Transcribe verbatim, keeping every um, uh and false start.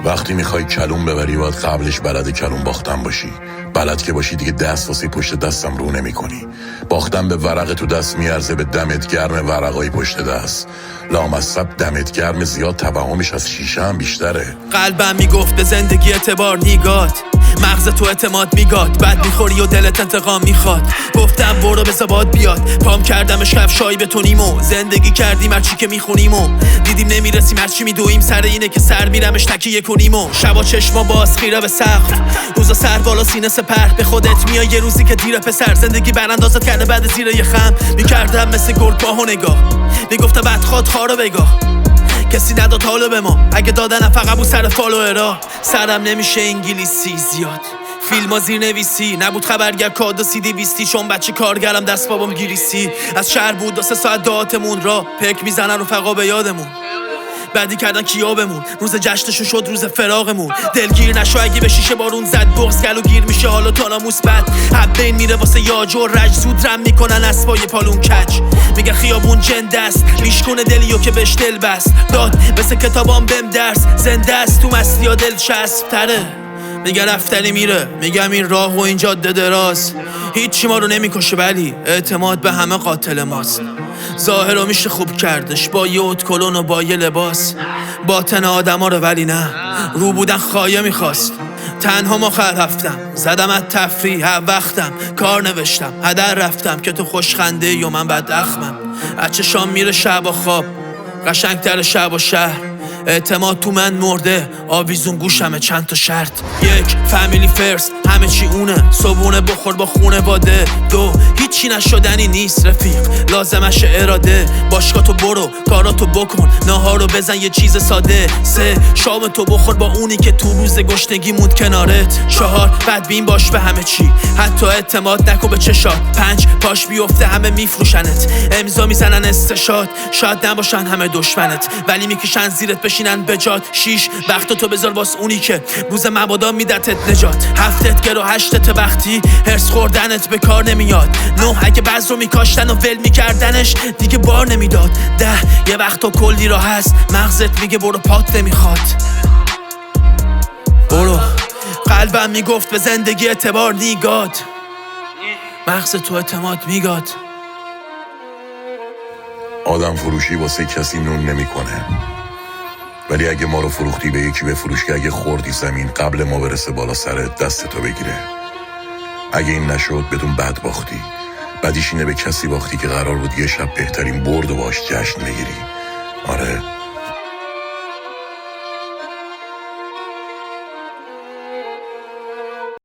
وقتی میخوای کلون ببری باید قبلش بلد کلون باختن باشی. بلد که باشی دیگه دست واسه پشت دستم رو نمی کنی. باختن به ورق تو دست میارزه به دمت گرم ورقای پشت دست. لامصب دمت گرم زیاد توهمش از شیشه هم بیشتره. قلبم میگفت به زندگی اعتبار نیگات، مغز تو اعتماد میگاد، بعد میخوری و دلت انتقام میخواد. گفتم برو بذار باد بیاد، پام کردمش کفشایی بتونیم و زندگی کردیم هرچی که میخونیم و دیدیم نمیرسیم هرچی میدویم. سر اینه که سر میرمش تکیه کنیم و شبا چشما باز خیره به سقف، روزا سر بالا سینه سپر. به خودت میای یه روزی که دیره پسر، زندگی براندازت کرده بعد زیر یه خم. میکردم مثل گرگ باه و نگاه، میگفتم بدخواد خارو بگاه. کسی نداد حالو به ما، اگه دادنم فقط بود سر فالوورا. سرم نمیشه انگلیسی زیاد، فیلم ها زیر نویسی نبود، خبرگر کاد و سی دی بیستی. چون بچه کارگرم دست بابام گریسی، از شهر بود دو سه ساعت دعاتمون را پک میزنن رفقا به یادمون. بعدی کردن کیابمون، روز جشنشو شد روز فراغمون. دلگیر نشو اگه به شیشه بارون زد، بغض گلو گیر میشه حالا تاناموس بد. حب بین میره واسه یاج و رج، زود رم میکنن اسبای پالون کج. میگه خیابون جنده است، میشکونه دلیو که بهش دل بست. داد مثل کتابام بهم درس، زنده است تو مستی یا دل چسب تره. میگه رفتنی میره، میگم این راه و این جاده دراز. هیچی ما رو نمیکشه ولی اعتماد به همه قاتل ماست. ظاهر رو میشه خوب کردش با یه اوت کلون و با یه لباس. باطن آدم ها رو ولی نه، رو بودن خایه میخواست. تنها مخر رفتم، زدم از تفریح وقتم، کار نوشتم هدر رفتم که تو خوشخنده یا من بد اخمم. اچه شام میره شب و خواب، قشنگتر شب و شهر. اعتماد تو من مرده، آویزون گوشمه چند تا شرط. یک فامیلی فرست، همه چی اونه، صبونه بخور با خونه واده. دو هیچی نشدنی نیست رفیق، لازمش اراده. باشگاه تو برو، کاراتو بکن، ناهارو بزن یه چیز ساده. سه شام تو بخور با اونی که تو روز گشنگی موند کنارت. چهار بدبین باش به همه چی، حتی اعتماد نکن به چشات. پنج پاش بیفته همه میفروشنت، امضا میزنن استشاد. شاید نباشن همه دشمنت ولی میکشن زیرت بشینن بجات. شیش وقت تو بذار واس اونی که روز مبادا میدتت نجات. هفتت گرو هشتت وقتی هرس خوردنت به کار نمیاد. نه اگه بعض رو میکاشتن و ول میکردنش دیگه بار نمیداد. ده یه وقت تو کلی راه هست، مغزت میگه برو پات نمیخواد. برو قلبم میگفت به زندگی اعتبار نیگاد، مغز تو اعتماد میگاد. آدم فروشی واسه کسی نون نمیکنه، ولی اگه ما رو فروختی به یکی بفروش که اگه خوردی زمین قبل ما برسه بالا سرت دستتو بگیره. اگه این نشد بدون بد باختی. بدیش اینه به کسی باختی که قرار بود یه شب بهترین برد و باش جشن بگیری. آره